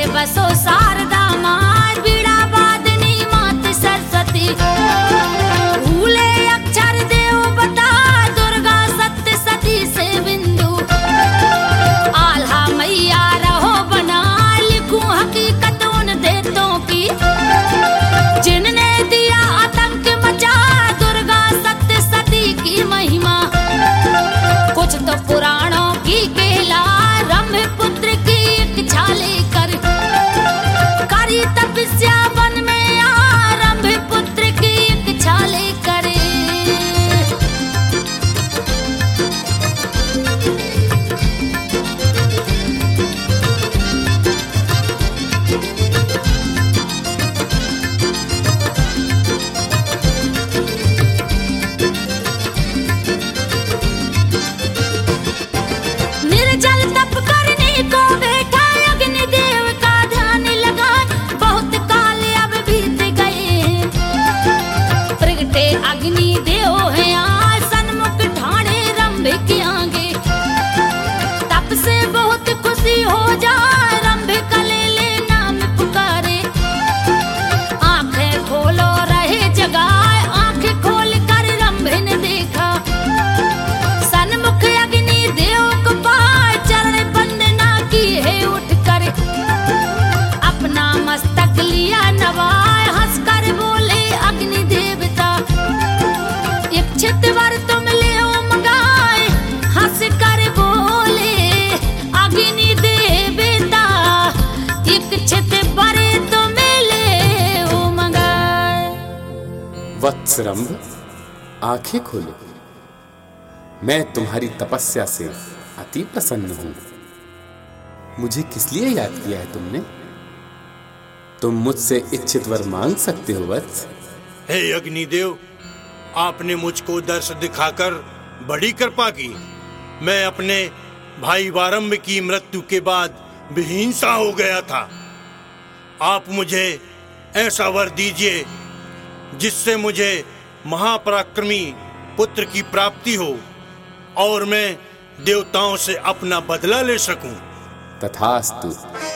बसो शारदा माँ, बीड़ा वादनी मात सरस्वती। भूले अक्षर देव बता, दुर्गा सत्य सती से बिंदु। आल्हा मैया रहो बना, लिखूं हकीकत उन देवतों की, जिनने दिया आतंक मचा, दुर्गा सत्य सती की महिमा। कुछ तो पुराणों की केला, रंभ पुत्र की इच्छा लेकर करी तपस्या वन में, रंभ पुत्र की इच्छा लेकर। निर्जल तप करने को बैठा अग्निदेव का ध्यान लगा, बहुत काल अब बीत गए। प्रगटे अग्निदेव हैं आज सन्मुख ठाणे रंभ के आगे। तप से बहुत खुशी हो जाए, रंभ का ले ले नाम पुकारे। आंखें खोलो रहे जगाए, आंखें खोल कर रंभ ने देखा, सन्मुख अग्निदेव को पाए, चरण वंदना की है उठकर। अपना मस्तक लिया नवाए, हंसकर बोले अग्नि देवता, इच्छित वर तुम ले मंगाए। हंसकर बोले अग्नि देवता, इच्छित वर तुम ले मंगाए। वत्स रंभ, आंखें खोलो, मैं तुम्हारी तपस्या से अति प्रसन्न हूं। मुझे किस लिए याद किया है तुमने? तुम मुझसे इच्छित वर मांग सकते हो वत्स। हे अग्निदेव, आपने मुझको दर्श दिखाकर बड़ी कृपा की। मैं अपने भाई वारंभ की मृत्यु के बाद विहीन सा हो गया था। आप मुझे ऐसा वर दीजिए जिससे मुझे महापराक्रमी पुत्र की प्राप्ति हो और मैं देवताओं से अपना बदला ले सकूं। तथास्तु।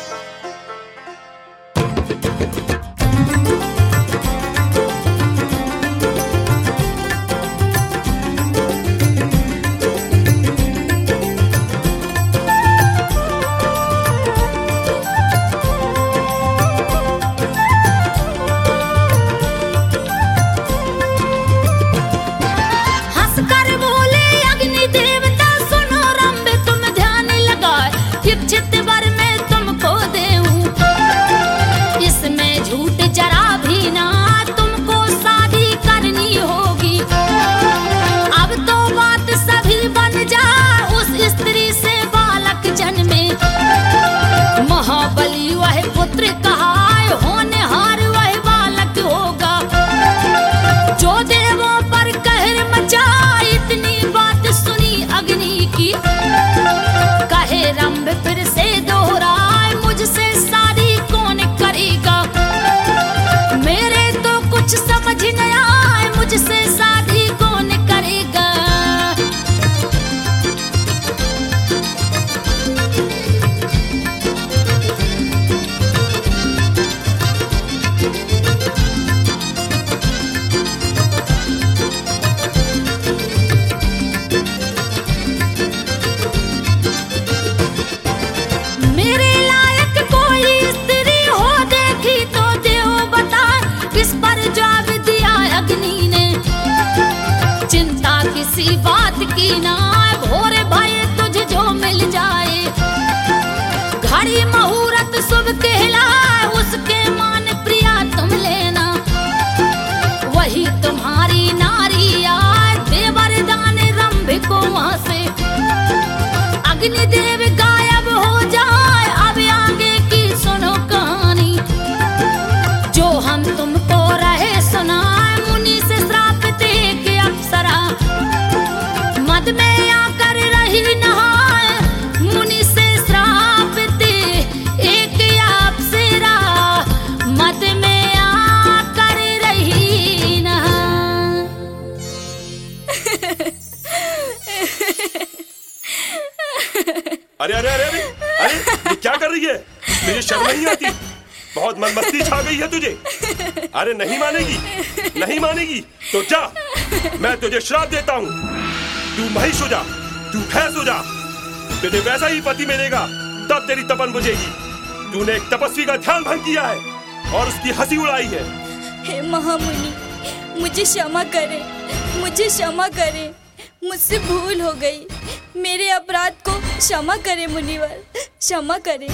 हंसकर बोले अग्नि देवता, सुनो रंभ तुम ध्यान लगाए, इच्छित वर मैं तुमको देऊं। इसमें झूठ जरा भी ना, तुमको शादी करनी होगी। अब तो बात सभी बन जाए, उस स्त्री से बालक जन्मे। महाबली वह पुत्र कहाए, होनहार वह बालक होगा। जो देवों पर कहर मचा, इतनी बात सुनी अग्नि की। कहे रंभ फिर से दोहराए, मुझसे शादी कौन करेगा? मेरे तो कुछ समझ न आए, मुझसे शादी कौन करेगा? मेरे लायक कोई स्त्री हो देखी तो देव बता, इस पर जवाब दिया अग्नि ने। चिंता किसी बात की ना, घोर भय तुझे जो मिल जाए। घड़ी मुहूर्त शुभ कहलाए, उसके मान प्रिया तुम लेना। वही तुम्हारी नारी आए, दे वरदान रंभ को वहां से। अग्निदेव गायब हो जाए, अब आगे की सुनो कहानी। जो हम तुमको रहे सुनाए, मुनि से श्राप दे के अप्सरा। मद में कहती? बहुत मनमस्ती छा गई है तुझे। अरे नहीं मानेगी, नहीं मानेगी तो जा, मैं तुझे श्राप देता हूँ। तू महिष हो जा, तू भैंस हो जा, तुझे वैसा ही पति मिलेगा, तब तेरी तपन बुझेगी। तूने एक तपस्वी का ध्यान भंग किया है और उसकी हंसी उड़ाई है। हे महामुनि, मुझे क्षमा करें, मुझे क्षमा करें, मुझसे भूल हो गई। मेरे अपराध को क्षमा करें मुनिवर, क्षमा करें।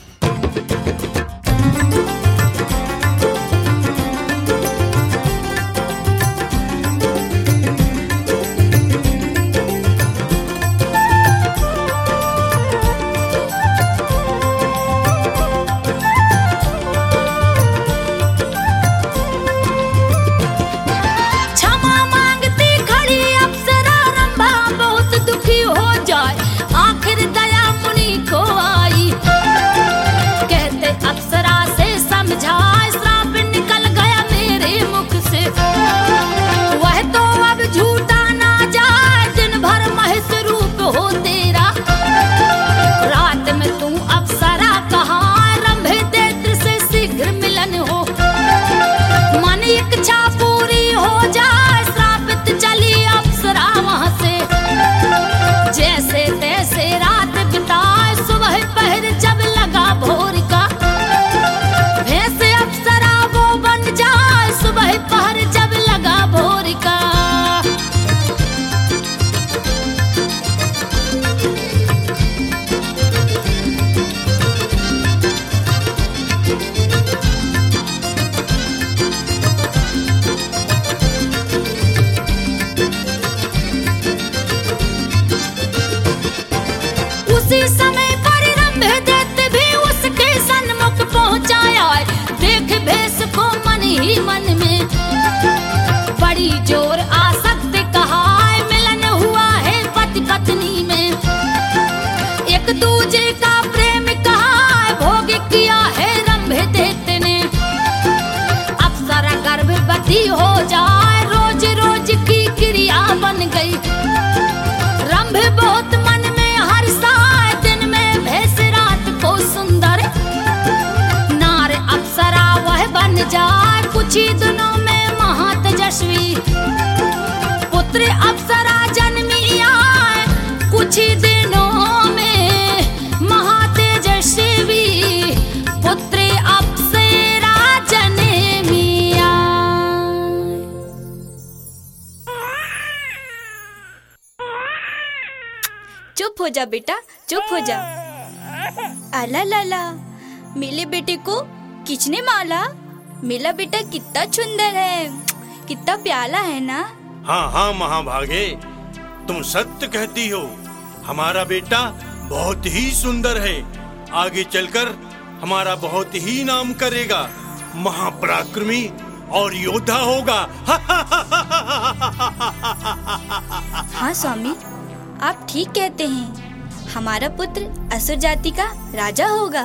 उसी समय पर रंभ दैत्य भी उसके सन्मुख पहुंचाया। देख भेष को मन ही मन में बड़ी जोर आसक्ति कहा, मिलन हुआ है पति पत्नी में। एक दूजे का प्रेम कहा, भोग किया है रंभ दैत्य ने। अप्सरा गर्भवती हो जाए, रोज रोज की क्रिया बन गई। रंभ बहुत मन में हर्षाए, दिन में भेष रात को सुंदर। नार अप्सरा वह बन जाए, कुछ ही दिनों में महातेजस्वी। पुत्र अप्सरा जन्मी आए, कुछ ही दिनों में महातेजस्वी। पुत्र अप्सरा जन्मी आए। चुप हो जा बेटा, चुप हो जा। अला लाला, मेरे बेटे को किसने माला? मेरा बेटा कितना सुंदर है, कितना प्याला है ना। हाँ हाँ महाभागे, तुम सत्य कहती हो। हमारा बेटा बहुत ही सुंदर है, आगे चलकर हमारा बहुत ही नाम करेगा, महापराक्रमी और योद्धा होगा। हाँ स्वामी, आप ठीक कहते हैं, हमारा पुत्र असुर जाति का राजा होगा।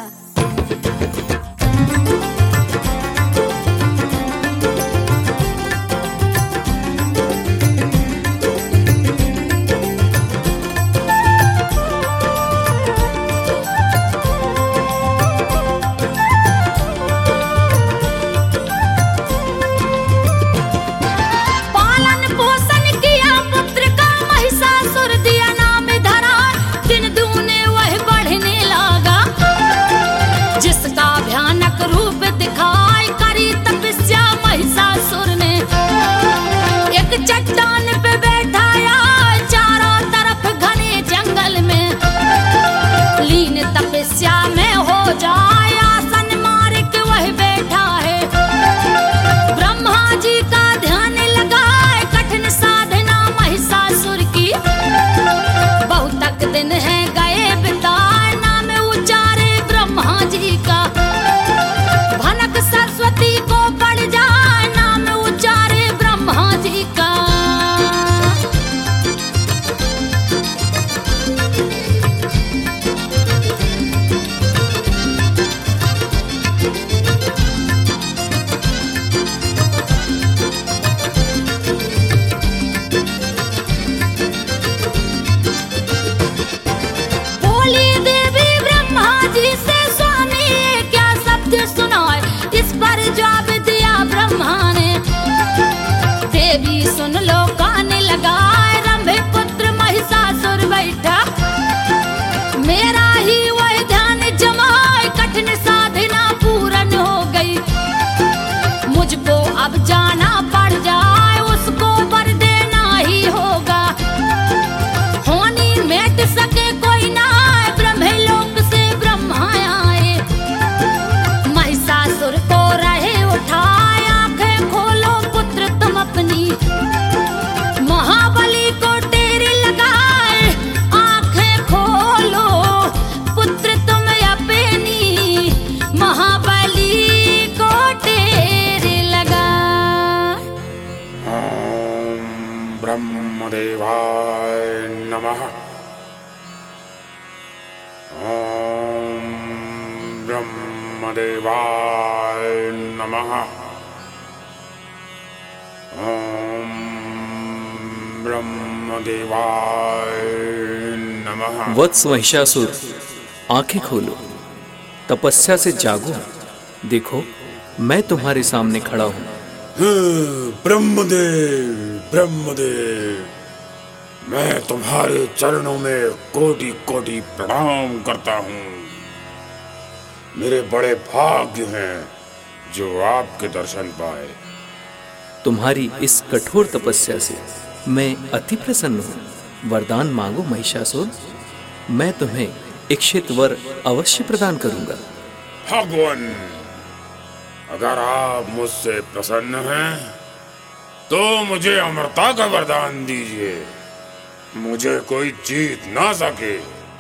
जिसका सुनाए। इस पर जवाब दिया ब्रह्मा ने, देवी सुन लो कान लगाए, रंभे पुत्र महिषासुर बैठा, मेरा ही वह ध्यान जमाए, कठिन साधना पूर्ण हो गई, मुझको अब जाना पड़ जाए, उसको वर देना ही होगा, होनी मेट सके कोई ना, ब्रह्मलोक से ब्रह्मा आए, महिषासुर को रहे उठाए, आंखें खोलो पुत्र तुम अपनी, महाबली को टेरे लगाए, आंखें खोलो पुत्र तुम अपनी, महाबली को टेरे लगा। ओम ब्रह्मदेवाय नमः। ओम ब्रह्मदेवाय नमः। ओम ब्रह्मदेवाय नमः। वत्स महिषासुर, आंखें खोलो, तपस्या से जागो, देखो मैं तुम्हारे सामने खड़ा हूँ। ब्रह्मदेव, ब्रह्मदेव, मैं तुम्हारे चरणों में कोटि कोटि प्रणाम करता हूँ। मेरे बड़े भाग्य हैं जो आपके दर्शन पाए। तुम्हारी इस कठोर तपस्या से मैं अति प्रसन्न हूँ। वरदान मांगो महिषासुर, मैं तुम्हें इच्छित वर अवश्य प्रदान करूंगा। भगवान, अगर आप मुझसे प्रसन्न हैं तो मुझे अमरता का वरदान दीजिए, मुझे कोई जीत ना सके।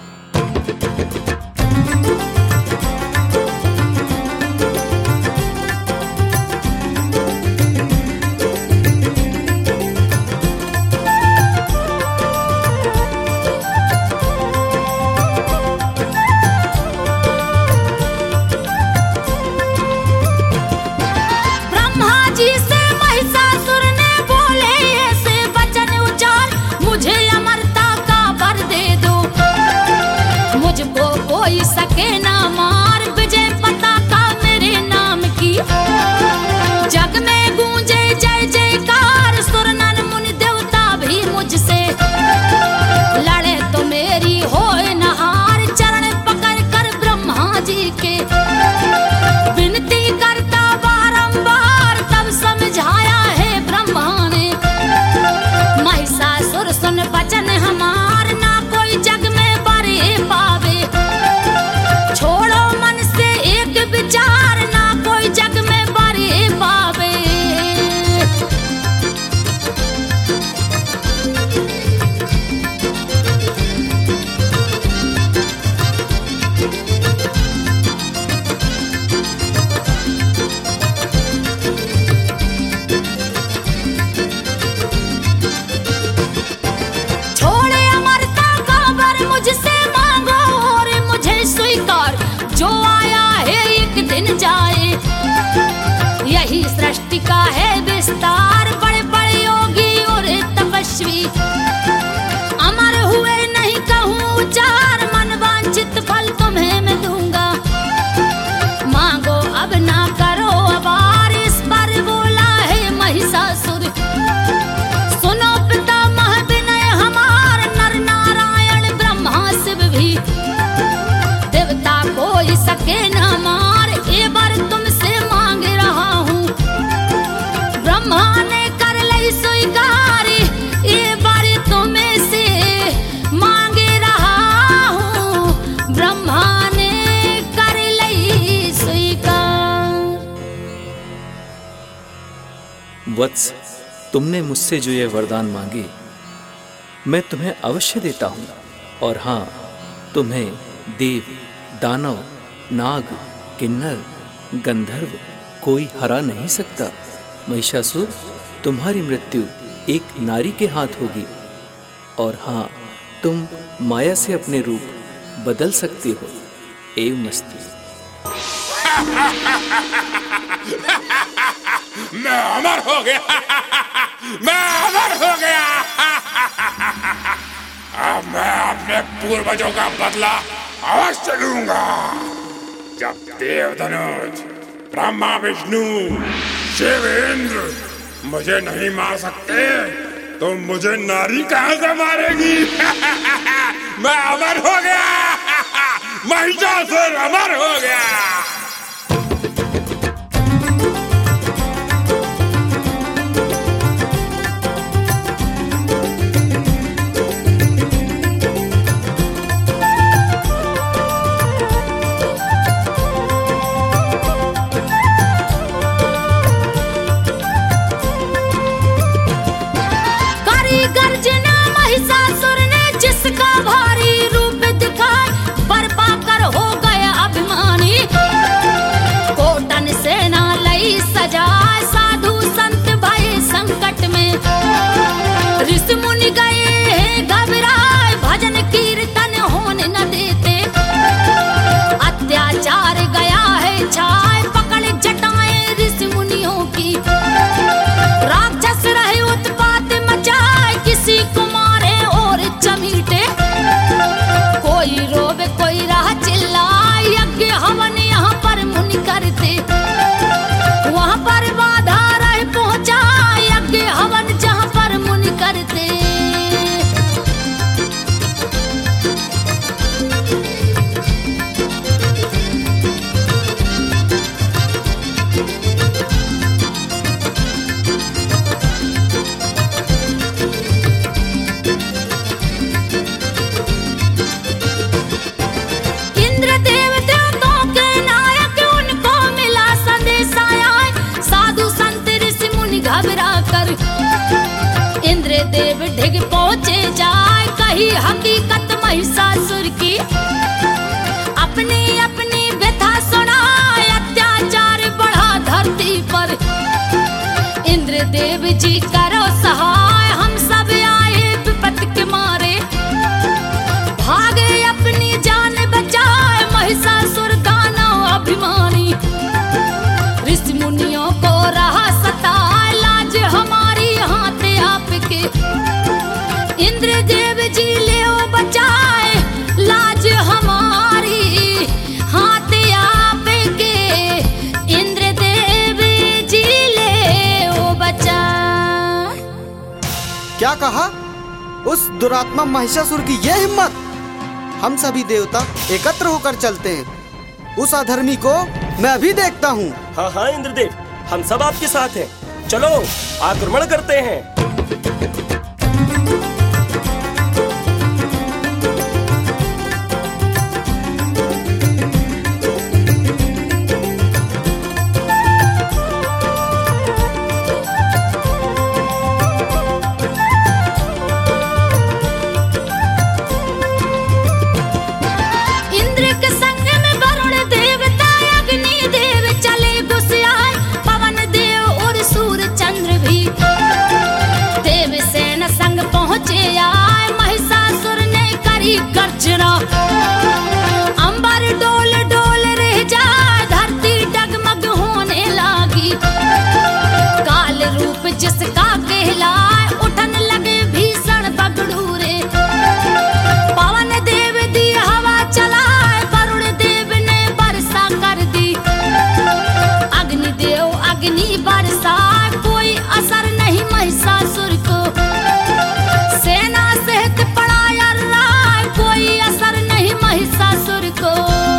सके ना मार, विजय पताका मेरे नाम की, जग में गूंजे जय जयकार, सुर नर मुनि देवता भी मुझसे लड़े तो मेरी होए न हार, चरण पकड़ कर ब्रह्मा जी के विनती करता बारंबार, तब समझाया है ब्रह्मा ने, महिषासुर सुन वचन हमार, ना कोई जग में बरे पावे, छोड़ो मन से एक विचार, ना कोई जग में बरे पावे। छोड़े अमरता का वर मुझसे मांगो और मुझे स्वीकार, जो आया है एक दिन जाए, यही सृष्टि का है विस्तार, बड़े बड़े योगी और तपस्वी अमर हुए नहीं कहूँ चार, मन वांछित फल तुम्हें मैं दूंगा, मांगो अब ना करो अबार, इस पर बोला है महिषासुर, सुनो पितामह विनय हमार, नर नारायण ब्रह्मा शिव भी देवता कोई सके न मार, ये बार तुमसे मांग रहा हूँ, ब्रह्मा ने कर ली स्वीकार, ये बार तुम्हें से मांग रहा हूँ, ब्रह्मा ने कर ली स्वीकार। वत्स, तुमने मुझसे जो ये वरदान मांगे मैं तुम्हें अवश्य देता हूँ, और हाँ, तुम्हें देव, दानव, नाग, किन्नर, गंधर्व कोई हरा नहीं सकता। महिषासुर, तुम्हारी मृत्यु एक नारी के हाथ होगी, और हाँ, तुम माया से अपने रूप बदल सकते हो। एवं मस्ती। मैं अमर हो गया, मैं अमर हो गया। अब मैं अपने पूर्वजों का बदला अवश्य लूंगा। जब देवधनुष ब्रह्मा विष्णु शिव इंद्र मुझे नहीं मार सकते तो मुझे नारी कहां से मारेगी? मैं अमर हो गया, महिषासुर अमर हो गया। गर्जना महिषासुर ने जिसका भारी रूप दिखाए, बर्पा कर हो गया अभिमानी। कोटन सेना लई सजाए, साधु संत भय संकट में। ऋषि मुनि गए घबराए, भजन कीर्तन होने न देते। अत्याचार गया है छाए, पकड़ जटाएं ऋषि मुनियों की। राक्षस रहे उत्पात मचाए, किसी को मारे और चमीटे। कोई रोवे कोई राह चिल्लाए, यज्ञ हवन यहाँ पर मुनि करते। वहाँ पर बाधा रहे पहुँचा, यज्ञ हवन जहाँ पर मुनि करते। इंद्रदेव ढिग पहुंचे जाए, कही हकीकत महिषासुर की। अपनी अपनी व्यथा सुनाए, अत्याचार बढ़ा धरती पर। इंद्रदेव जी करो सहाय, हम सब आए विपत के मारे। भागे अपनी जान बचाए, महिषासुर दानव अभिमानी। ऋषि मुनियों को रहा सताए, लाज हमारी हाथ आपके। इंद्रदेव जी ले बचाए, लाज हमारी हाथ आपके। इंद्रदेव जी ले बचाए। क्या कहा? उस दुरात्मा महिषासुर की यह हिम्मत! हम सभी देवता एकत्र होकर चलते हैं। उस अधर्मी को मैं अभी देखता हूँ। हाँ हाँ इंद्रदेव, हम सब आपके साथ हैं। चलो आक्रमण करते हैं। गर्जना अंबर डोल डोल रह जाए, धरती डगमग होने लगी। काल रूप जिसका कहलाए, उठन लगे भीषण बगड़ूरे। पवन देव दी हवा चलाए, वरुण देव ने वर्षा कर दी। अग्नि देव अग्नि बरसाए, कोई असर नहीं महिषासुर को। सेना सहित पड़ा कोई असर नहीं महिषासुर को।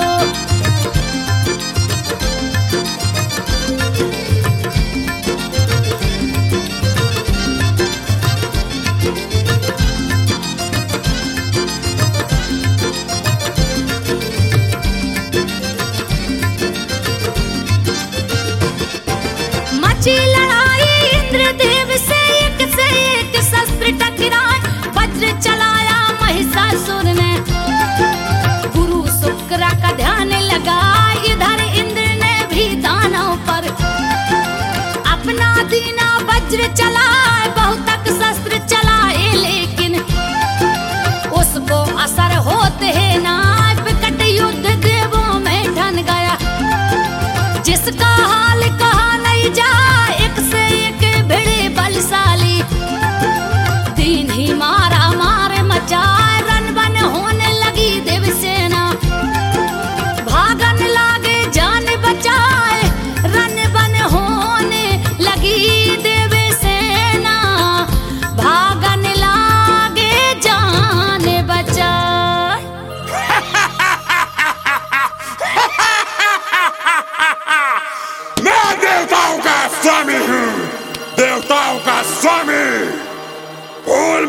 मची लड़ाई इंद्रदेव से एक शस्त्र टकराए, वज्र चलाया महिषासुर ने। गुरु शुक्र का ध्यान लगा, इधर इंद्र ने भी दानव पर अपना दीना वज्र चलाए। बहुतक शस्त्र चलाए, लेकिन उसको असर होते हैं ना। विकट युद्ध देवों में ढल गया, जिसका हाल कहा नहीं जाए। एक से एक भिड़े बलशाली, दीन ही मारा मार मचाए। रन बन होने लगी देवसेना, भागन लागे जान बचाए।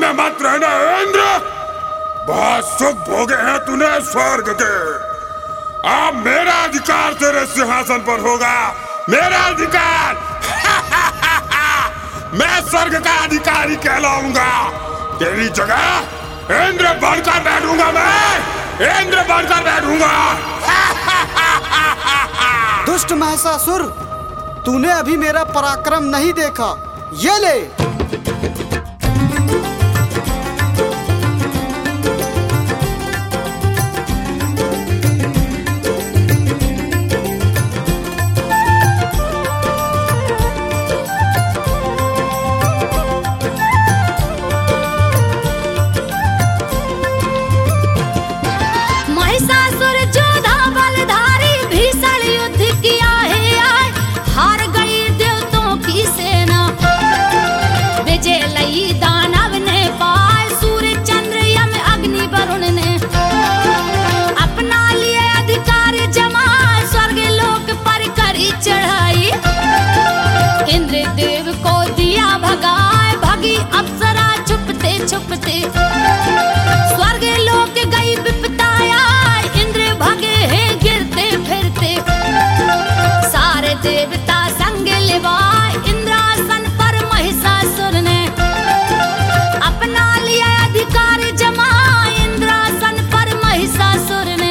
में मत रहना इंद्र। बहुत सुख भोगे हैं तूने स्वर्ग के। अब मेरा अधिकार तेरे सिंहासन पर होगा, मेरा अधिकार। मैं स्वर्ग का अधिकारी कहलाऊंगा। तेरी जगह इंद्र बनकर बैठूंगा, मैं इंद्र बनकर बैठूंगा। दुष्ट महिषासुर, तूने अभी मेरा पराक्रम नहीं देखा। ये ले। स्वर्ग लोक गई विपताया, इंद्र भगे हैं गिरते फिरते। सारे देवता संग लिवाए, इंद्रासन पर महिषासुर ने अपना लिया अधिकार जमा। इंद्रासन पर महिषासुर ने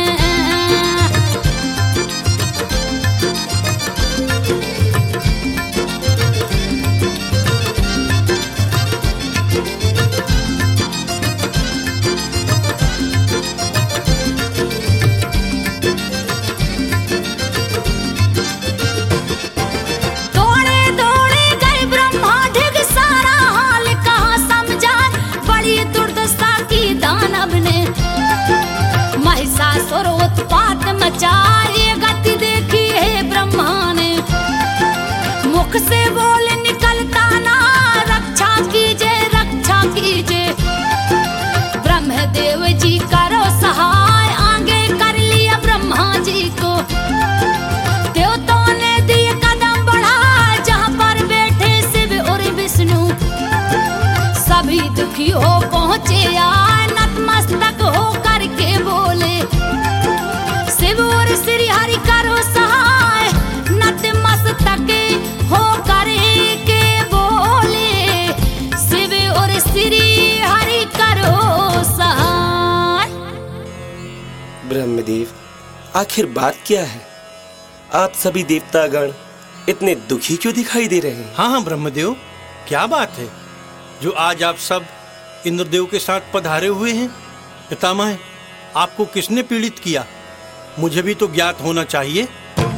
महिषासुर उत्पात मचाए, गति देखी है ब्रह्मा ने। मुख से बोल निकलता ना, रक्षा कीजिए रक्षा कीजिए। ब्रह्मदेव जी करो सहाय, आगे कर लिया ब्रह्मा जी को। देवताओं ने दिए कदम बढ़ाए, जहाँ पर बैठे शिव और विष्णु। सभी दुखी हो पहुँचे आए, नतमस्तक हो करके बोले। शिव और श्री हरि करो सहाय, नतमस्तक हो करके बोले। शिव और श्री हरि करो सहाय। ब्रह्मदेव, आखिर बात क्या है? आप सभी देवतागण इतने दुखी क्यों दिखाई दे रहे हैं? हाँ ब्रह्मदेव, क्या बात है जो आज आप सब इंद्रदेव के साथ पधारे हुए हैं? पितामह, आपको किसने पीड़ित किया? मुझे भी तो ज्ञात होना चाहिए।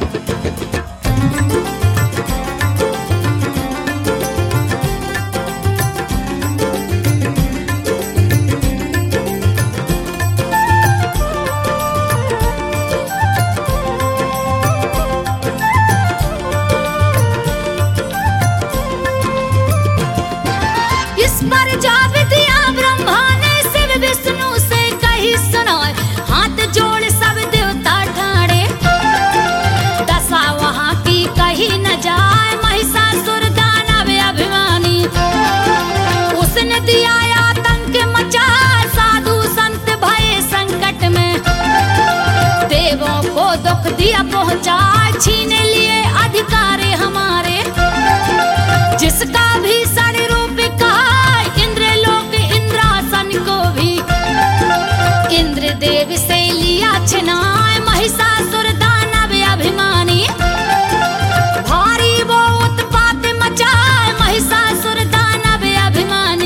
इस पर जाप दिया ब्रह्मा ने, शिव विष्णु से कही सुनाए। हाथ जोड़ सब देवता ठाड़े, दशा वहाँ की कही न जाए। महिषासुर दानव अभिमानी, उसने दिया आतंक मचा। साधु संत भये संकट में, देवों को दुख दिया पहुँचा। छीन लिए अधिकार हमारे, जिसका भी सारे रूप कहा। इंद्र लोक इंद्रासन को भी इंद्रदेव से लिया छिनाए। महिषासुर दानव अभिमानी, भारी वो उत्पात मचाए। महिषासुर दानव अभिमानी।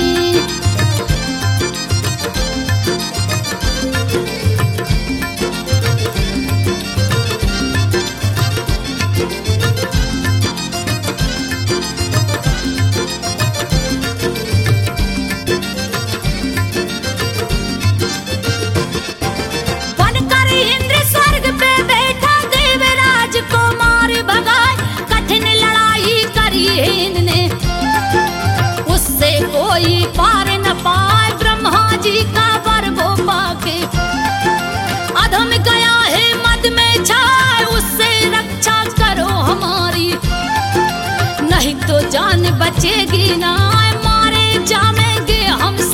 कोई पार न पाए, ब्रह्मा जी का वर वो पाके। अधम गया है मद में छाए, उससे रक्षा करो हमारी। नहीं तो जान बचेगी ना, मारे जाएंगे हम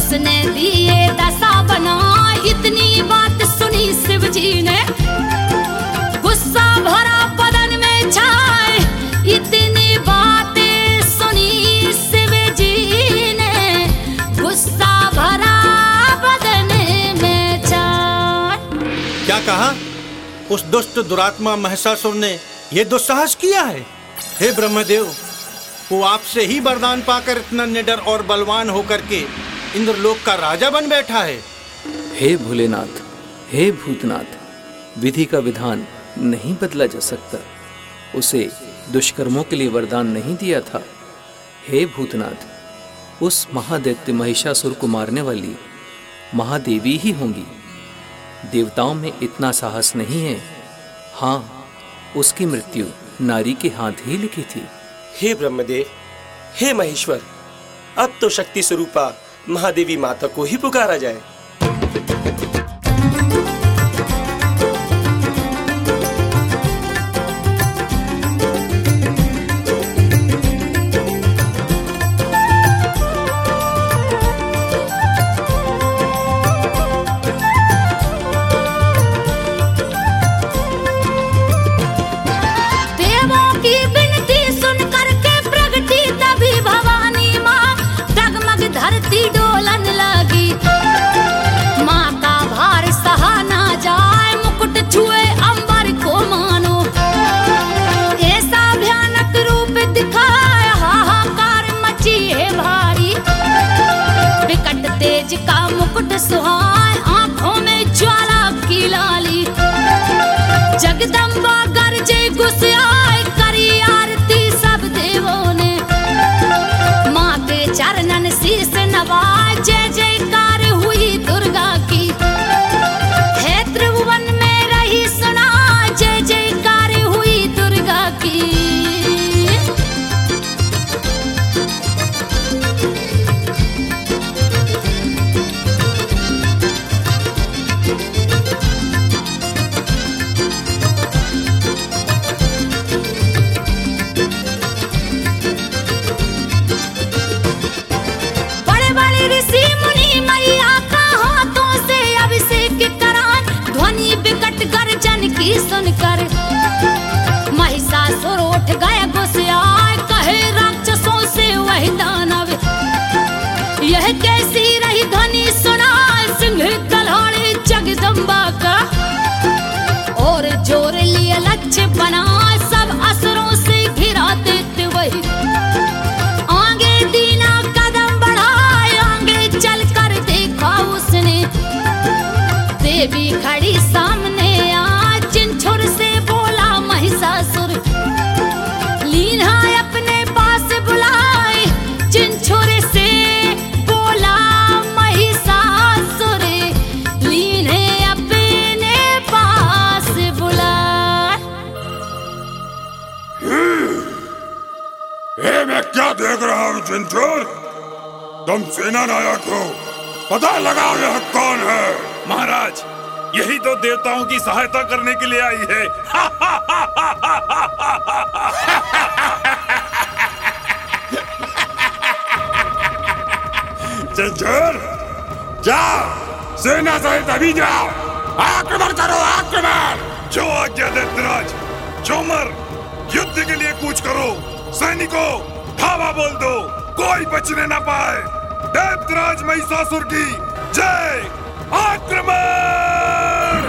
उसने दिए दशा बना। इतनी बात सुनी शिव जी ने, गुस्सा भरा बदन में छाए। इतनी बातें सुनी शिव जी ने, गुस्सा भरा बदन में छाए। क्या कहा? उस दुष्ट दुरात्मा महिषासुर ने ये दुस्साहस किया है? हे ब्रह्मदेव, वो आपसे ही वरदान पाकर इतना निडर और बलवान होकर के इंद्रलोक का राजा बन बैठा है। हे भोलेनाथ, हे भूतनाथ, विधि का विधान नहीं बदला जा सकता। उसे दुष्कर्मों के लिए वरदान नहीं दिया था। हे भूतनाथ, उस महादैत्य महिषासुर को मारने वाली महादेवी ही होंगी। देवताओं में इतना साहस नहीं है। हाँ, उसकी मृत्यु नारी के हाथ ही लिखी थी। हे ब्रह्मदेव, हे महेश्वर, अब तो शक्ति स्वरूपा महादेवी माता को ही पुकारा जाए। डोलन लगी, माँ का भार सहा ना जाए। मुकुट छुए अंबर को मानो, ऐसा भयानक रूप दिखाए। हाहाकार मची है भारी, विकट तेज का मुकुट सुहाए। आंखों में ज्वाला की लाली, जगदम्बा गरजे गुस्साए। करी आरती सब देवों ने, माँ के चरणन शीश नवाए। जय जयकार हुई दुर्गा की, है त्रिभुवन में रही सुना। जय जयकार हुई दुर्गा की। ऋषि मुनि मैया का हाथों से अभिषेक करान। ध्वनि विकट गर्जन की सुनकर महिषासुर उठ गया गुस्साए। कहे राक्षसों से वही दानव, यह कैसी रही ध्वनि सुना। सिंह तलवार जगदम्बा का, और जोर लिए लक्ष्य बना। सब असुरों से घिरा देते वही, आगे दीना कदम बढ़ाए। आगे चल कर देखा उसने, देवी खड़ी सामने आ। चिंछुर से बोला महिषासुर, लीना अपने पास बुलाए। चिंछुर से बोला महिषासुर, लीने अपने पास बुलाए। मैं क्या देख रहा हूँ चिंचुर? तुम सेना नायक हो, पता लगाओ यह कौन है? महाराज, यही तो देवताओं की सहायता करने के लिए आई है। चिंचुर, जाओ, सेना सहित अभी जाओ, आक्रमण करो, आक्रमण। जो आज्ञा दैत्यराज। चोमर, युद्ध के लिए कूच करो। सैनिकों, धावा बोल दो, कोई बचने ना पाए। दैत्यराज महिषासुर की जय। आक्रमण!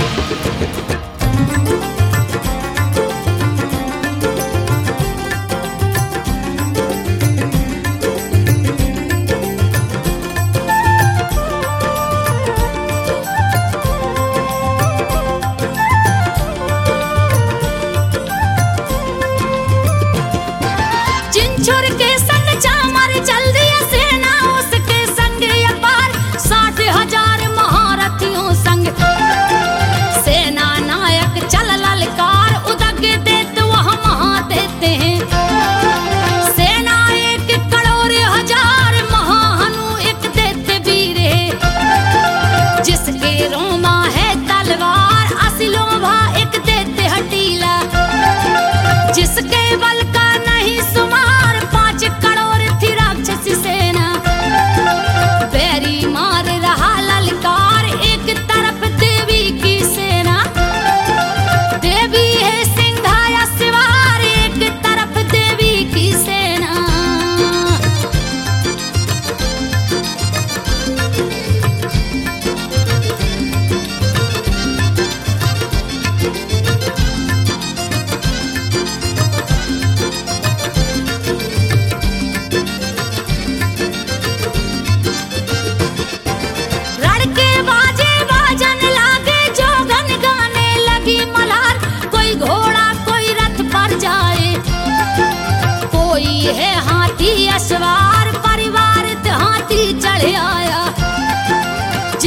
चिंछुर के संग चामर चल दिया सेना उसके संग अपार। 60,000 महारथियों संग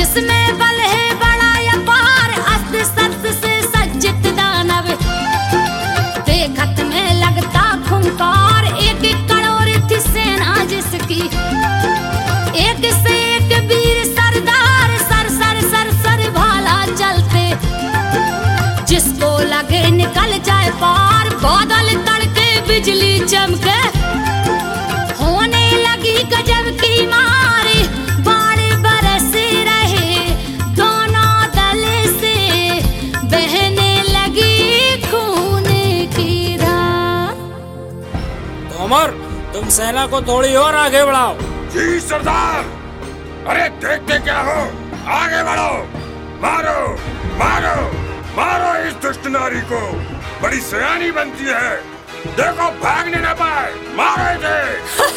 जिसमें बल है बड़ा अपार, अस्त्र शस्त्र से सज्जित दानव, देखत में लगता खूंखार, एक एक करोड़ थी सेना जिसकी, एक से एक वीर सरदार, सर सर सर सर भाला चलते, जिसको लगे निकल जाए पार, बादल तड़के बिजली चमके, होने लगी गजब की मारी, बाण बरस रहे दोनों दल से, बहने लगी खून की धार। तोमर, तुम सेना को थोड़ी और आगे बढ़ाओ। जी सरदार। अरे देखते क्या हो, आगे बढ़ो, मारो मारो मारो इस दुष्ट नारी को, बड़ी सयानी बनती है, देखो भागने न पाए, मारो इसे।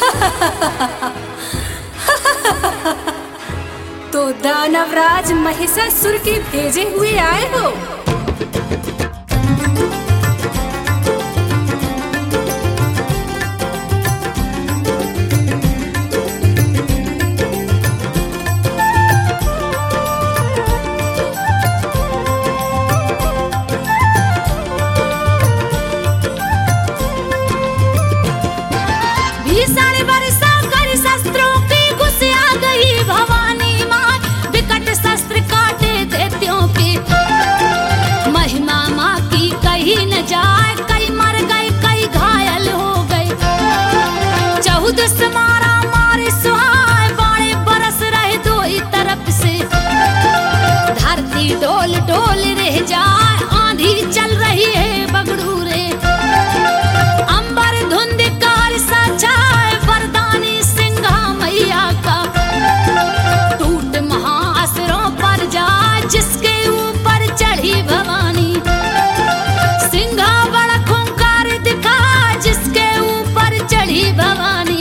तो दानवराज महिषासुर के भेजे हुए आए हो। भीषण वर्षा कर शस्त्रों की घुस आ गई भवानी माँ, विकट शस्त्र काटे दैत्यों की, महिमा माँ की कही न जाए, कई मर गए कई घायल हो गए, 14 मारा मारे सुहाए, बाणे बरस रहे दो ही तरफ से, धरती डोल डोल रह जाए, आंधी चल रही है बगड़ू रे, अंबर धुंधकार सा छाए, वरदानी सिंघा मैया का, टूट महाअसुरों पर जाए, जिसके ऊपर चढ़ी भवानी, सिंघा बड़ा खूंखार दिखा, जिसके ऊपर चढ़ी भवानी।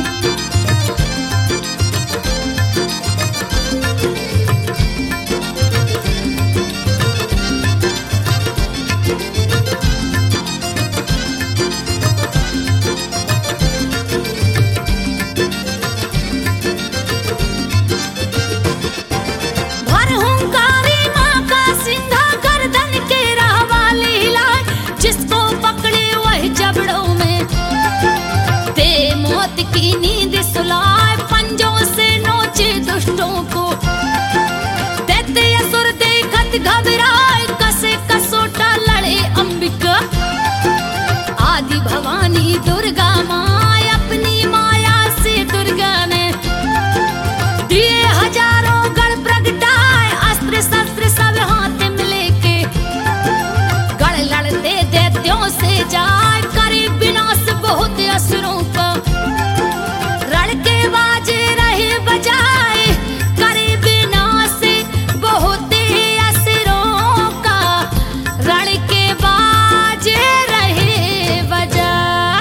भर हुंकारी माँ का सिंघा गर्दन के रहवाली लाए, जिसको पकड़े वही जबड़ों में, दे मौत की नींद सुलाए, पंजों से नोचे दुष्टों को, दैत्य असुर देखत घबराए, कसे कसोटा लड़े अंबिका, आदि भवानी दुर्गा माँ, अपनी माया से दुर्गा ने दिए हजारों गढ़ प्रगटाए, अस्त्र शस्त्र सब हाथ में लेके, गढ़ लड़ते दैत्यों से जाए, करे विनाश बहुत असुरों का, रण के बाजे रहे बजाए, करे विनाश बहुत असुरों का, रण के बाजे रहे बजाए।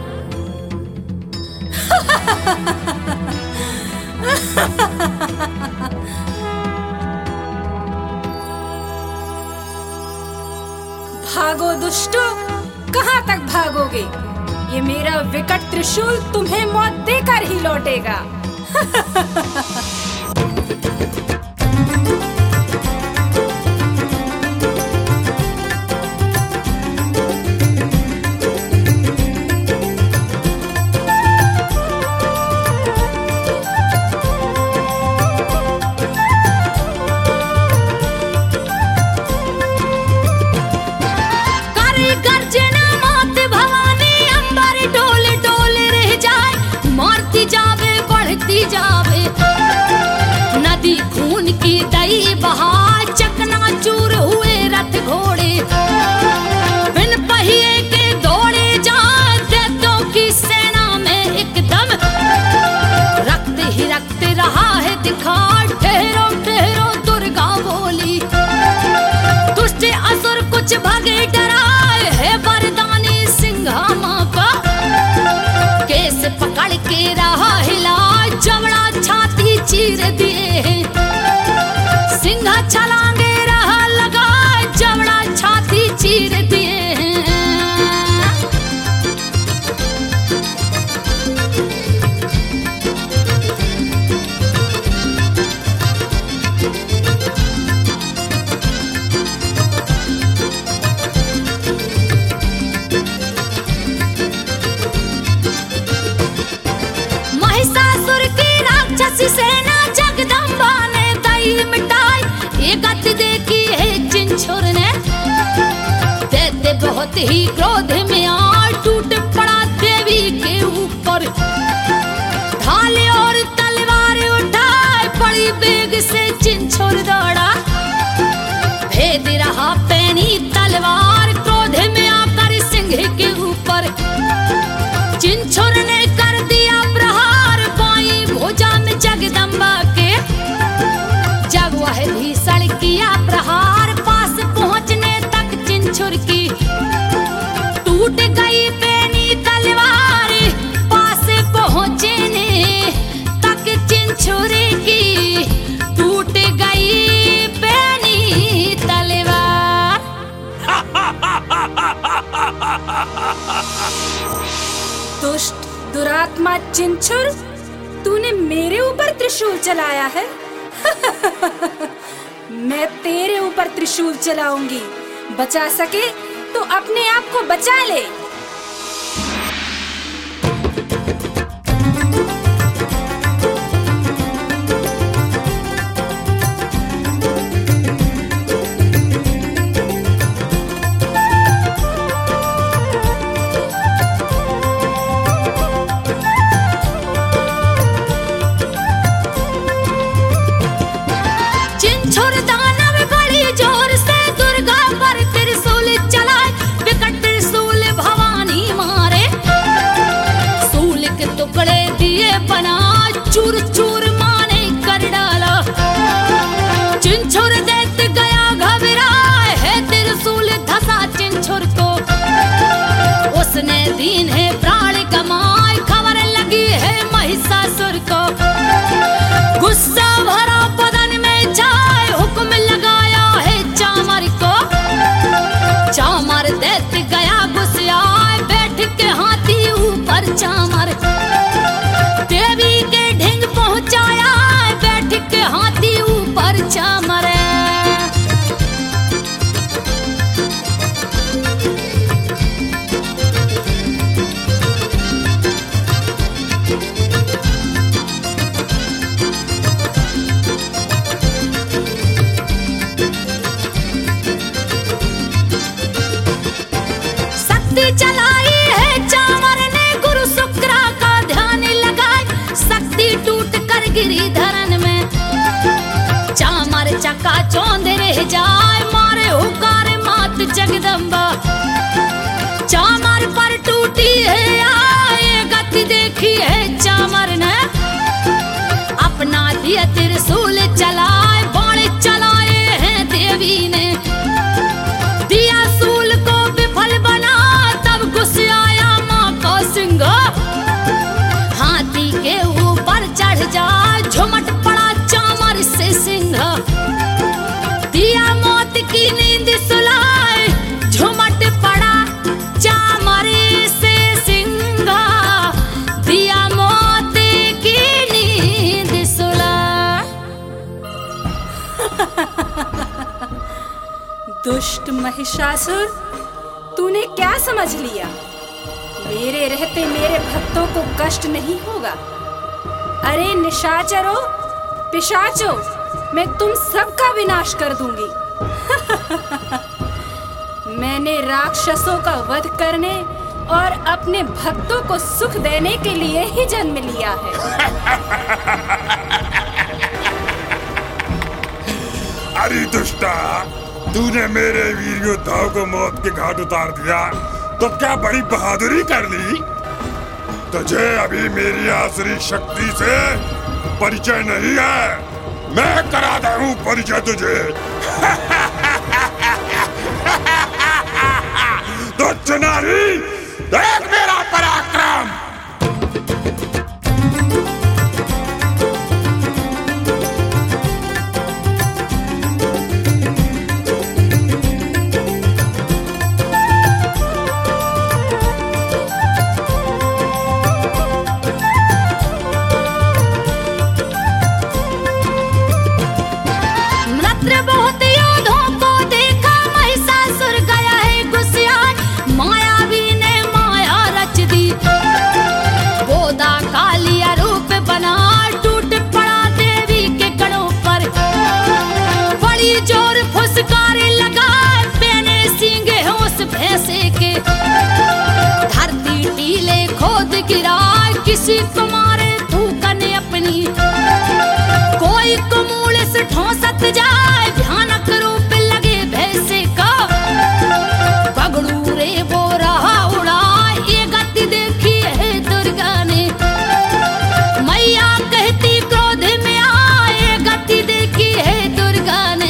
भागो दुष्टों, कहाँ तक भागोगे? ये मेरा विकट त्रिशूल तुम्हें मौत देकर ही लौटेगा। गर्जना मात भवानी, अंबर डोल डोल रह जाए, मारती जावे बढ़ती जावे, ही क्रोध में आ टूट पड़ा देवी के ऊपर। ढाले और तलवार उठाए बड़ी बेग से चिंछोर दौड़ा। भेद रहा पैनी तलवार क्रोध में आकर सिंह के ऊपर। चिंछोर ने कर दिया प्रहार बाई भुजा में जगदम्बा के। जब वह भीषण किया प्रहार पास पहुंचने तक चिंछोर की टूट गई पैनी तलवार। पास पहुंचने तक चिंछोर की टूट गई पैनी तलवार। दुष्ट दुरात्मा चिंछुर, तूने मेरे ऊपर त्रिशूल चलाया है। मैं तेरे ऊपर त्रिशूल चलाऊंगी। बचा सके तो अपने आप को बचा ले। चूर चूर माने कर डाला। चिंछुर देख गया घबराए है त्रिशूल धसा चिंछुर को। उसने दीन है प्राण कमाए खबर लगी है महिषासुर को। गुस्सा भरा बदन में छाए हुक्म लगाया है चामर को। चामर देख गया गुस्साए बैठ के हाथी ऊपर चामर। देवी के ढिंग पहुंचाया बैठ के हाथी ऊपर चामर। शक्ति चलाई है चामर ने गुरु शुक्रा का ध्यान लगाए। शक्ति टूट कर गिरी धरन में। चामर चक्का चौंध रह जाए मारे हुकार मात जगदम्बा। चामर पर टूटी है आए गति देखी है चामर ने। अपना दिया त्रिशूल चलाए बाण चलाए हैं देवी ने। दिया सूल को विफल बना तब गुस्साया माँ का सिंह। हाथी के ऊपर चढ़ जाए झुमट पड़ा चामर से सिंह। दिया मौत की नींद सुलाए झुमट पड़ा चामर से सिंह। दिया मौत की नींद सुलाए। दुष्ट महिषासुर, तूने क्या समझ लिया? मेरे रहते मेरे भक्तों को कष्ट नहीं होगा। अरे निशाचरों, पिशाचों, मैं तुम सबका विनाश कर दूंगी। मैंने राक्षसों का वध करने और अपने भक्तों को सुख देने के लिए ही जन्म लिया है। अरे दुष्टा, तूने मेरे वीर योद्धाओं को मौत के घाट उतार दिया तो क्या बड़ी बहादुरी कर ली? तुझे अभी मेरी आसुरी शक्ति से परिचय नहीं है। मैं कराता हूँ परिचय तुझे। तो चुनारी देख मेरा पराक्रम। बहुत योद्धों को देखा महिषासुर गया है गुस्साए। मायावी ने माया रच बरत जाए भयानक रूप लगे भैंसे का पगड़ू रे वो रहा उड़ाए ये गति देखी है दुर्गा ने मैया कहती क्रोध में आए गति देखी है दुर्गा ने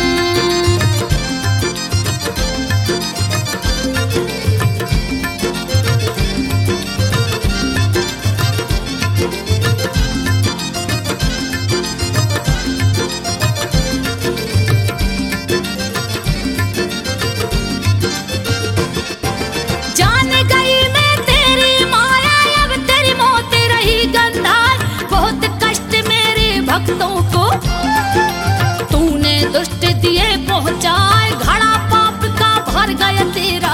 जान गई मैं तेरी माया अब तेरी मौत रही गंधार बहुत कष्ट मेरे भक्तों को तूने दुष्ट दिए पहुंचाए घड़ा पाप का भर गया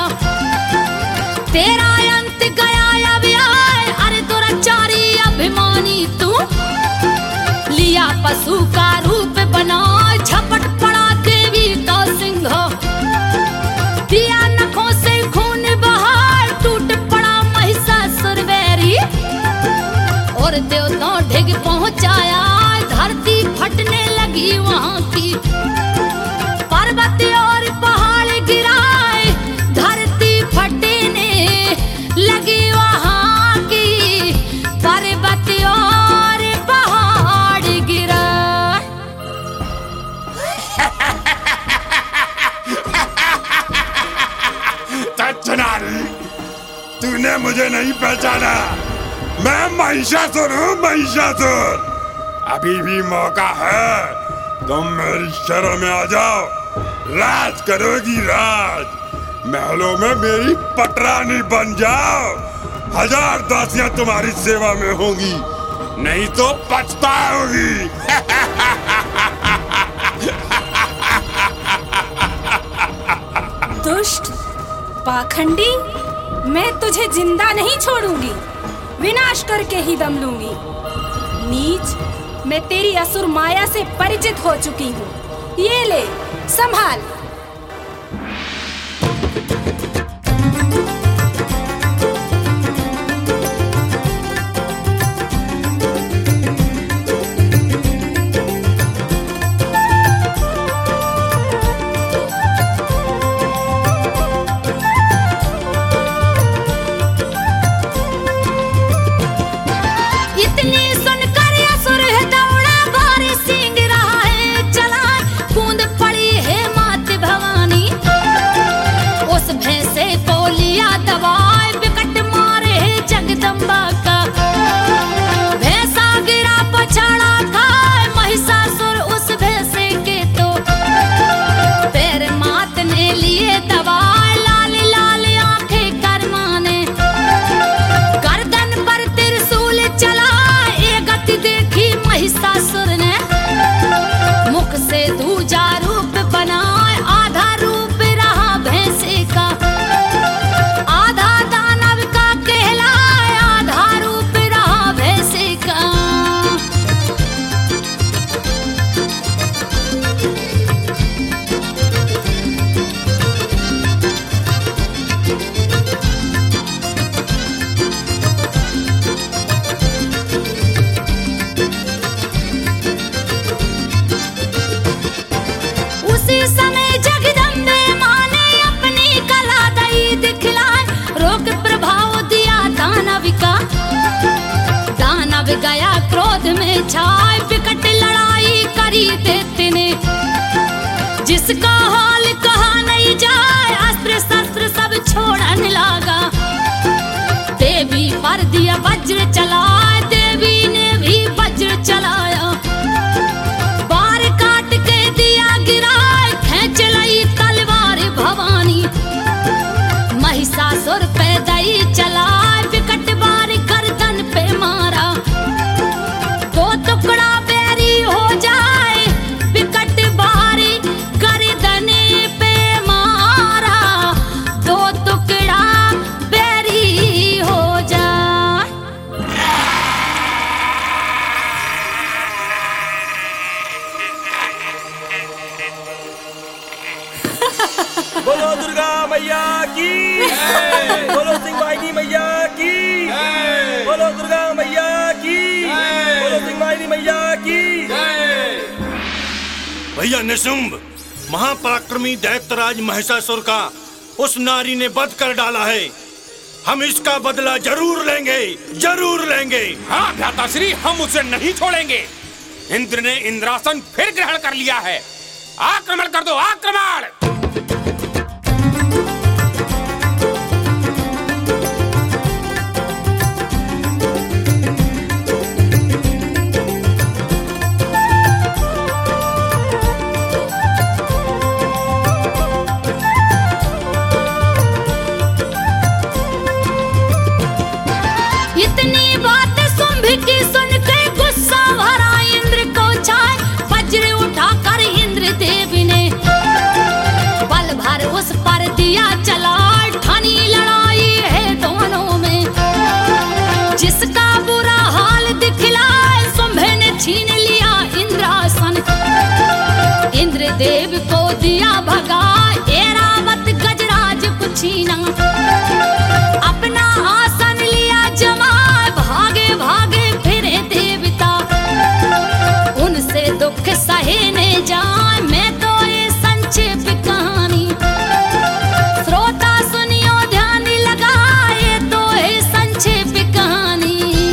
तेरा अंत गया अब आए अरे दुराचारी अभिमानी तू लिया पशु का रूप बना झपट पड़ा देवी का सिंह दिया नखों से खून बहार टूट पड़ा महिषासुर बैरी और देवताओं ढिग पहुंचाया धरती फटने लगी वहां की पर्वत और पहाड़ गिराए धरती फटने लगी वहां की पर्वत और पहाड़ गिराए नारी, तूने मुझे नहीं पहचाना। मैं महिषासुर हूँ, महिषासुर। अभी भी मौका है, तुम मेरी शरण में आ जाओ, राज करोगी राज। महलों में मेरी पटरानी बन जाओ, 1000 दासियां तुम्हारी सेवा में होंगी, नहीं तो पछताओगी। दुष्ट पाखंडी, मैं तुझे जिंदा नहीं छोड़ूंगी, विनाश करके ही दम लूंगी। नीच, मैं तेरी असुर माया से परिचित हो चुकी हूँ, ये ले संभाल। गया क्रोध में छाए, विकट लड़ाई करी देते ने, जिसका हाल कहा नहीं जाए, अस्त्र शस्त्र सब छोड़ने लगा। देवी पर दिया वज्र चलाए, देवी ने भी वज्र चलाया, बार काट के दिया गिराए, खींच लाई तलवार भवानी, महिषासुर पे दई चलाए, विकट बार गर्दन पे मारा, टुकड़ा बैरी हो जाए, विकट बारी गर्दने पे मारा, 2 टुकड़ा बैरी हो जाए। बोलो दुर्गा मैया की, बोलो सिंह वाहिनी मैया की, बोलो दुर्गा मैया की, बोलो सिंह वाहिनी मैया की। भैया निशुंभ, महापराक्रमी दैत्यराज महिषासुर का उस नारी ने वध कर डाला है। हम इसका बदला जरूर लेंगे, जरूर लेंगे। हाँ भ्राताश्री, हम उसे नहीं छोड़ेंगे। इंद्र ने इंद्रासन फिर ग्रहण कर लिया है। आक्रमण कर दो, आक्रमण! इतनी बात शुंभ की सुन के गुस्सा भरा इंद्र को छाए। वज्र उठाकर इंद्र देव ने बल भर उस पर दिया चला। ठानी लड़ाई है दोनों में, जिसका बुरा हाल दिखलाए शुंभ ने छीन लिया इंद्रासन। इंद्र देव को दिया भगा, ऐरावत गजराज को छीना। अपना आसन लिया जमा, भागे भागे फिरे देवता। उनसे दुख सहे न जाए, मैं तो ये संक्षेप कहानी। श्रोता सुनियो ध्यान लगाए, तो ये संक्षेप कहानी।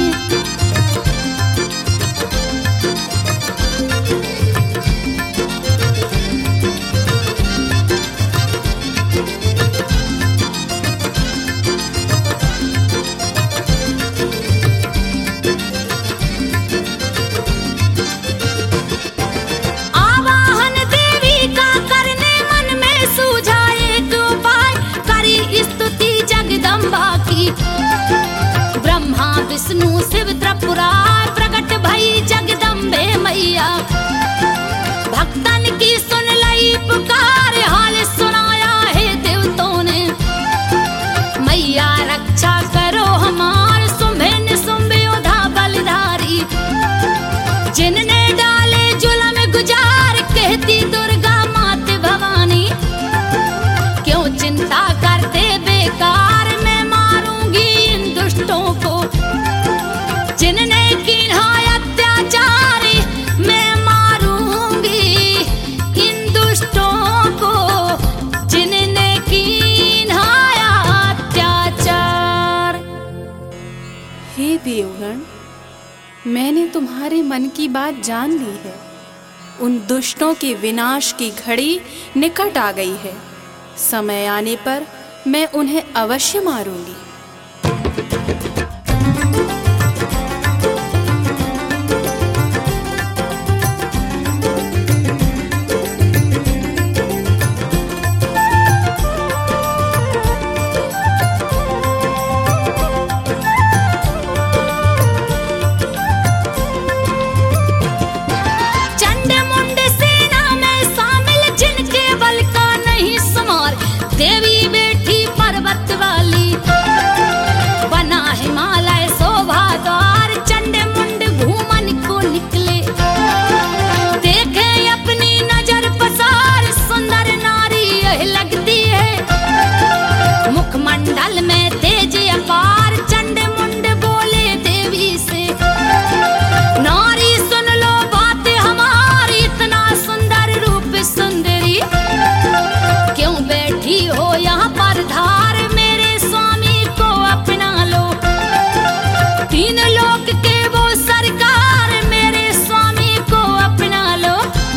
आवाहन देवी का करने मन में सूझा एक उपाय। करी स्तुति जगदम्बा की, ब्रह्मा विष्णु शिव त्रिपुरार प्रकट भई जगदम्बे मैया। भक्तन की सुन लई पुकार, हाल सुनाया है देवतों ने। मैया रक्षा करो हमार, शुंभे निशुंभ योधा बलधारी। जिनने डाले जुलम गुजार, कहती दुर्गा मात भवानी। क्यों चिंता करते बेकार, मैं मारूंगी इन दुष्टों को। जिनने किया अत्याचार, मैं मारूंगी इन दुष्टों को। जिनने किया अत्याचार। हे देवगण, मैंने तुम्हारे मन की बात जान ली है। उन दुष्टों के विनाश की घड़ी निकट आ गई है। समय आने पर मैं उन्हें अवश्य मारूंगी। चंडमुंड सेना में शामिल, जिनके बल का नहीं समार। देवी बैठी पर्वत वाली, बना हिमालय शोभा द्वार। चंडमुंड घूमन को निकले, देखे अपनी नजर पसार। सुंदर नारी यह लगती है, मुखमंडल में तेज अपार। चंडमुंड बोले देवी से, नारी सुन लो बात हमारी। इतना सुंदर रूप सुंदरी, क्यों बैठी हो यहाँ पर धार। मेरे स्वामी को अपना लो, तीन लोक के वो सरकार। मेरे स्वामी को अपना लो।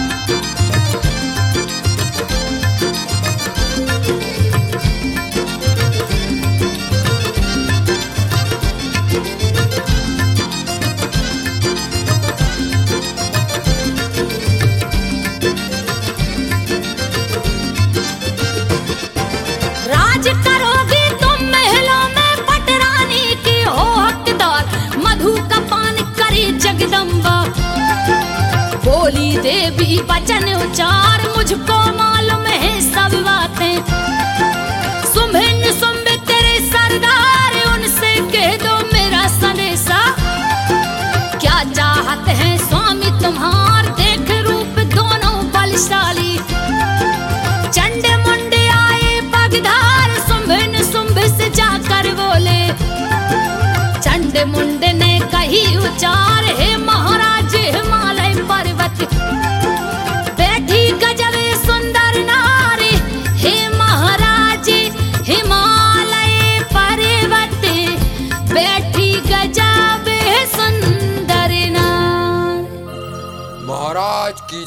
राज करोगी तुम महलों में, पटरानी की हो हकदार। मधु का पान करी जगदम्बा, बोली देवी वचन उचार। मुझको मालूम है सब बातें, शुंभे निशुंभ तेरे सरदार। उनसे कह दो मेरा संदेशा, क्या चाहत है स्वामी तुम्हार। देख रूप दोनों बलशाली, चंडमुंड आए पगधार। शुंभ निशुंभ से जाकर बोले, चंडमुंड ने कही उचार। हे महाराज हिमालय पर्वत, बैठी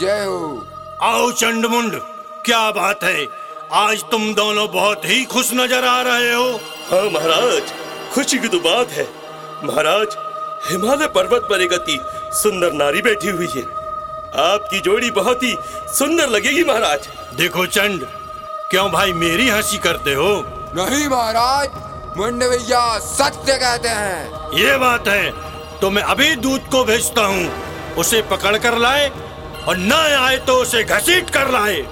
जय हो। आओ चंडमुंड, क्या बात है, आज तुम दोनों बहुत ही खुश नजर आ रहे हो। हाँ महाराज, खुशी की तो बात है। महाराज, हिमालय पर्वत पर एक अति सुंदर नारी बैठी हुई है। आपकी जोड़ी बहुत ही सुंदर लगेगी महाराज। देखो चंड, क्यों भाई मेरी हंसी करते हो? नहीं महाराज, मुंडे भैया सत्य कहते हैं। ये बात है तो मैं अभी दूत को भेजता हूँ, उसे पकड़ कर लाए, और न आए तो उसे घसीट कर लाए।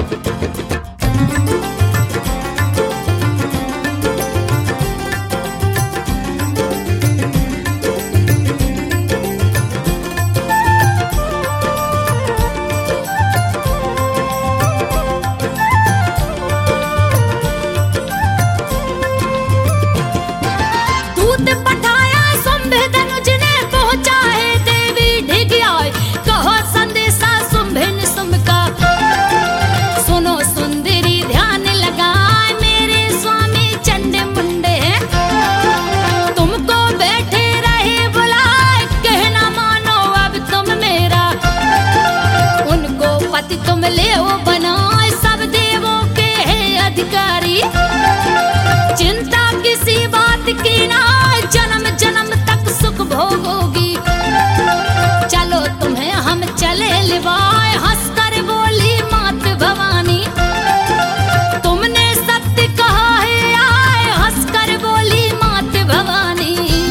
तुम ले वो बनाए सब देवों के है अधिकारी। चिंता किसी बात की ना, जन्म जन्म तक सुख भोगोगी। चलो तुम्हें हम चले लिवाए, हंसकर बोली मात भवानी। तुमने सत्य कहा है आए, हंसकर बोली मात भवानी।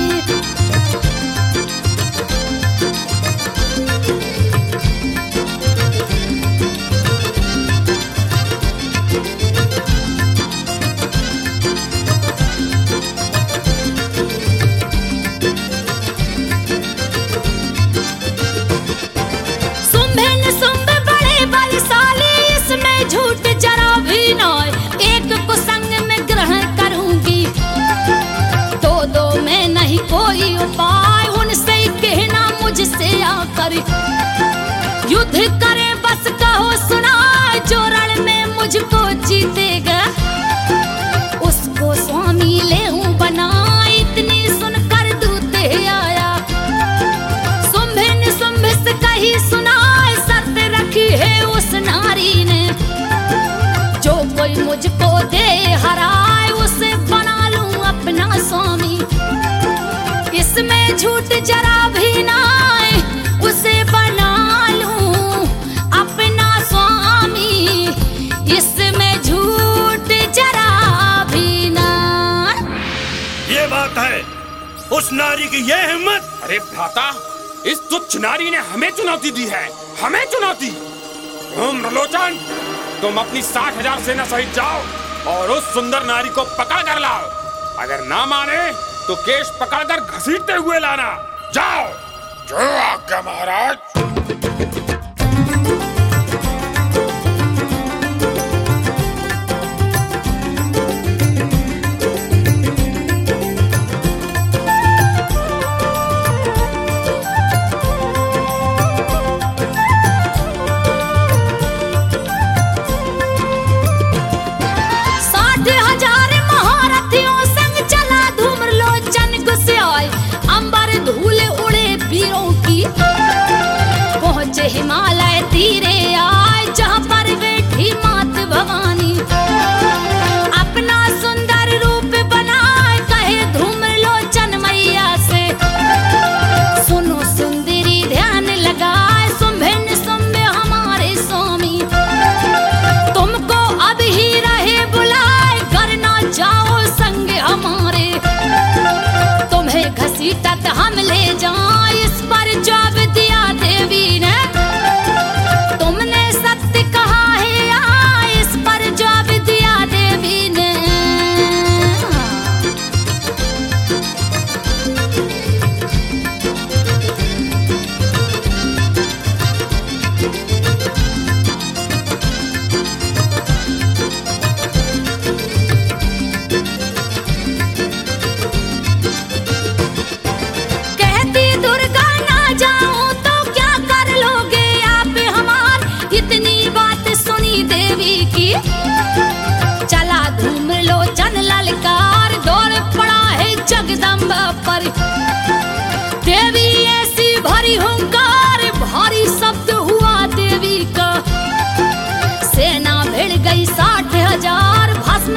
झूठ जरा भी ना, एक को संग में ग्रहण करूंगी। दो में नहीं कोई उपाय, उनसे ही कहना मुझसे आकर। युद्ध करे बस कहो सुनाए, जो रण में मुझको जीतेगा उसको स्वामी ले हूं बनाए। इतनी सुनकर दूत आया, सुंभे ने सुंभ से कही सुनाए। शर्त रखी है उस नारी ने, जो कोई मुझको दे हराए, उसे बना लूं अपना स्वामी। इसमें झूठ जरा भी ना, उसे बना लूं अपना स्वामी। इसमें झूठ जरा भी ना। ये बात है, उस नारी की ये हिम्मत। अरे भ्राता, इस तुच्छ नारी ने हमें चुनौती दी है, हमें चुनौती। नलोचन, तुम अपनी 60,000 सेना सहित जाओ और उस सुंदर नारी को पकड़ कर लाओ। अगर ना माने तो केश पकड़कर घसीटते हुए लाना। जाओ। जो आज्ञा महाराज।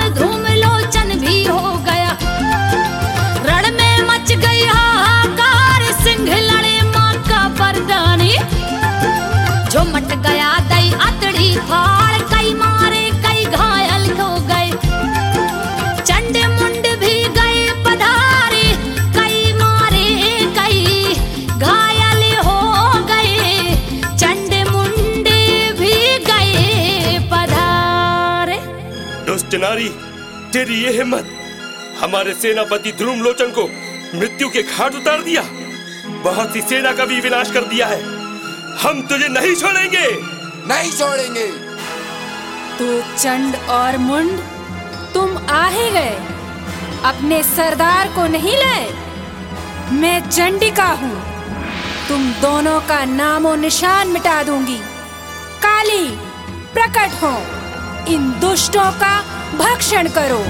धूम लोचन भी हो गया। रण में मच गई हाहाकार, सिंह लड़े माँ का वरदानी। झुमट गया दई अतड़ी फाड़, कई मारे कई घायल हो गए। चंड मुंड भी गए पधारे, कई मारे कई घायल हो गए। चंड मुंड भी गए पधारे। दुष्ट नारी, तेरी ये हिम्मत हमारे सेनापति ध्रुमलोचन को मृत्यु के घाट उतार दिया, बहुत सी सेना का भी विनाश कर दिया है। हम तुझे नहीं छोड़ेंगे, नहीं छोड़ेंगे। तो चंड और मुंड, तुम आ ही गए, अपने सरदार को नहीं लाए? मैं चंडिका हूँ, तुम दोनों का नामो निशान मिटा दूंगी। काली, प्रकट हो, इन दुष्टों का भक्षण करो।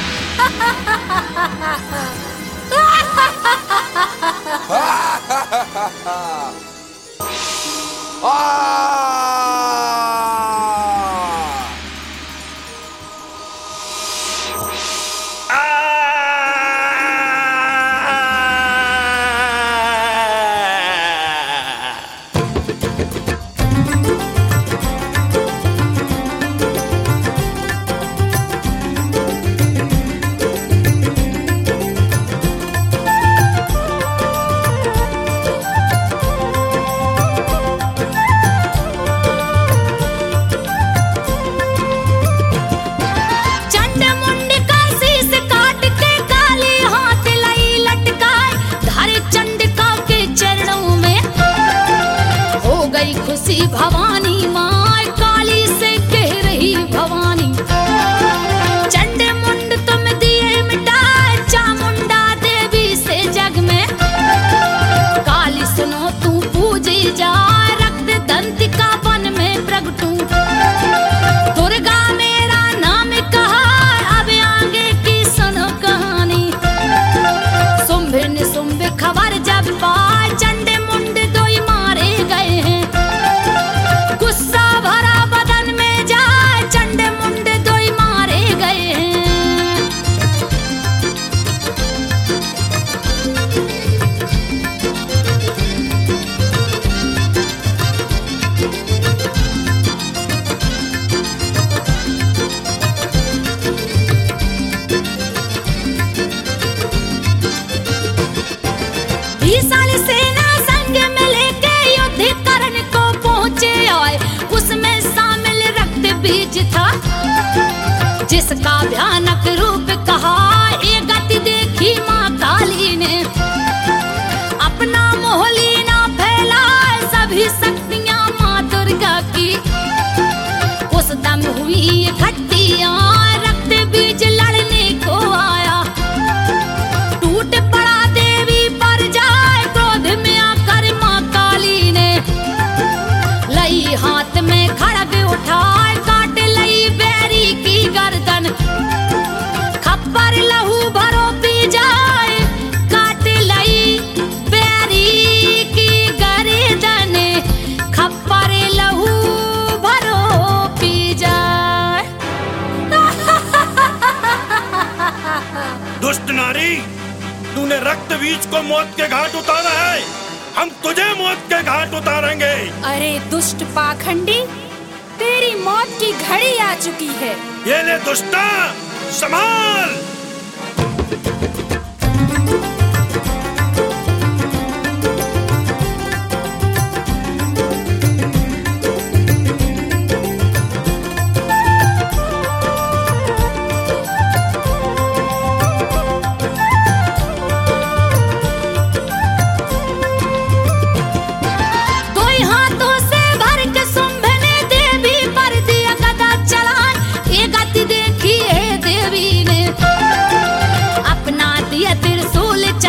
भवानी माँ काली से कह रही भवानी, चंड मुंड तुम दिए मिटाए, चामुंडा देवी से जग में। काली सुनो तू पूजी जाए, रक्त दंतिका वन में प्रगटू। दुर्गा मेरा नाम कहा, अब आगे की सुनो कहानी। शुंभ निशुंभ खबर जब पाए, चंड मुंड दो ही मारे गए हैं। गुस्सा भरा बदन में जाए, चंड मुंड दो ही मारे गए हैं। विशाल सेना संग में लेके युद्ध करने को पहुंचे आए। उसमें शामिल रक्त बीज था, जिसका भयानक रूप कहा। ये गति देखी माँ काली ने, अपना मोहली ना फैलाए, सभी शक्तियाँ माँ दुर्गा की। उस दम हुई इकट्ठियाँ, रक्त बीज लड़ने को आया। टूट पड़ा देवी पर जाए, क्रोध में आकर माँ काली ने लई हाथ में खड़ग उठाए, काट लई बैरी की गर्दन। खप्पर लहू भरो पी जाए, काट लई बैरी की गर्दन। खप्पर लहू भरो पी जाए। दुष्ट नारी, तूने रक्त बीज को मौत के घाट उतारा है, हम तुझे मौत के घाट उतारेंगे। अरे दुष्ट पाखंडी, तेरी मौत की घड़ी आ चुकी है। ये ले दुष्टा, संभाल। देखी है देवी ने, अपना दिया त्रिशूल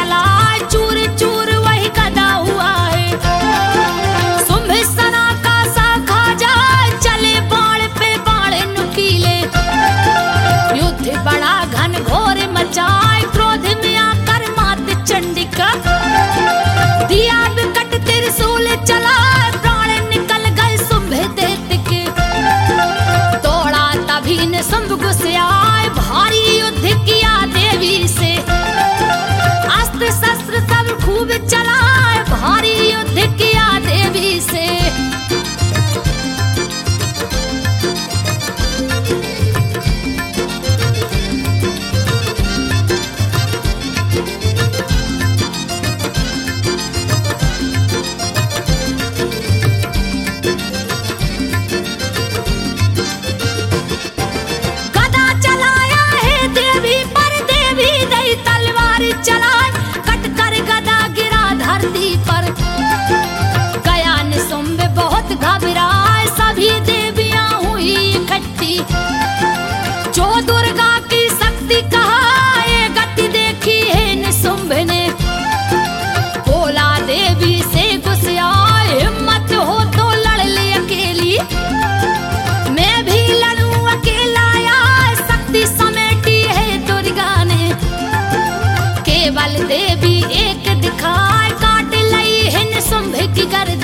कर